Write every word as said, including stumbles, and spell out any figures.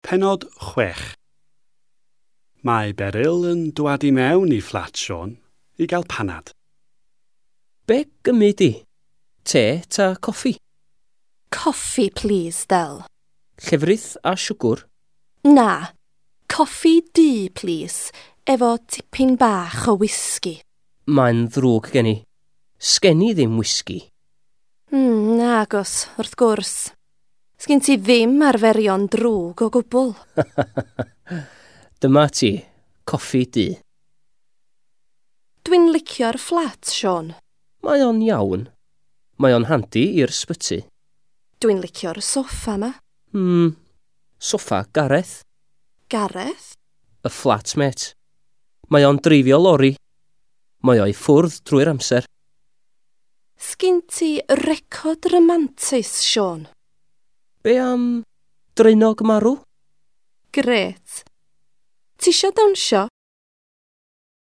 Pennod chwech. Mae Beryl yn dwad i mewn i fflat Siôn i gael panad. Be gymryd i? Te ta coffi? Coffi, please, Del. Llefrith a siwgr? Na, coffi du, please, efo tipyn bach o whisky. Mae'n ddrwg gen i. Sgen i ddim whisky. Hmm, nagos, wrth gwrs. Sgyn ti ddim arferion drwg o gwbl. Dyma ti, coffi du. Dwi'n licio'r fflat, Siôn. Mae o'n iawn. Mae o'n handi i'r sbyty. Dwi'n licio'r soffa yma. Hmm, soffa Gareth. Gareth? Y flatmate. Mae o'n dreifio lori. Mae o'i ffwrdd trwy'r amser. Sgyn ti record romantis, Siôn? Be am dreinog marw? Gret. Tisio dawnsio?